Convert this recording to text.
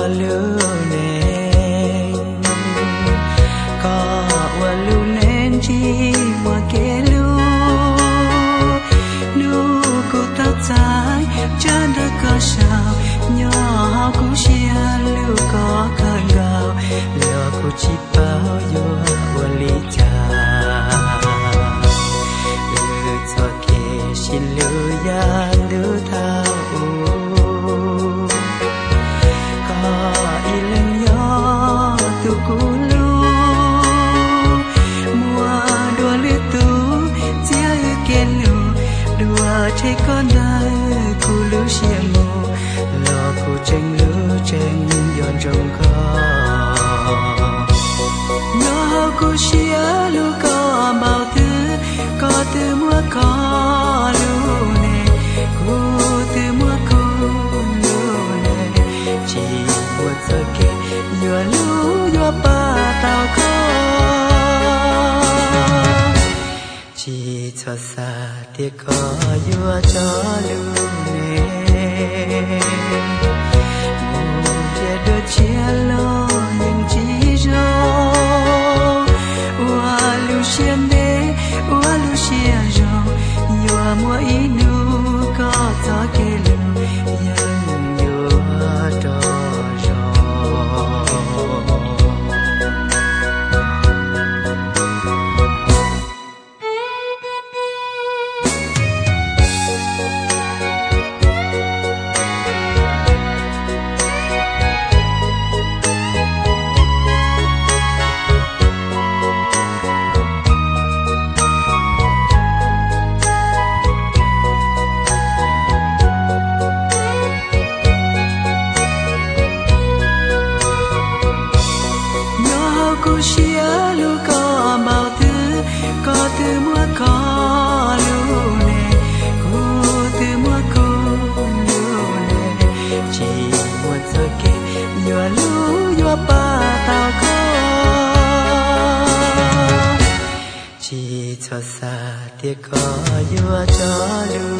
lưu nền có lưu nền chi mà kê lưu nu cô ta trái chân đã có sao nhỏ cô chia lưu có cơn gạo lừa cô chỉ bao yo lý cha cho kê xin lưu yang đưa thao thế con đời cô lưu xiêm mù lo cô tranh lưu tranh giòn trong kho lo cô xia lưu có bao thứ có từ mua có lưu này cô từ mua cô lưu này chỉ buồn giờ kê vừa lưu vừa ba tao có chỉ cho xa tiếc có vua cho lưu nè mù kia đưa chia lo nhưng chỉ do ua lưu xiêm đế ua lưu xia rồi vua mua ý nu có gió kê lưu nhưng vua trò cô xia lưu có bao thứ có từ mua có lưu nè cô từ mua cô lưu nè chỉ một giờ kê vừa lưu vừa ba tao có chỉ cho xa tiếc có vừa cho lưu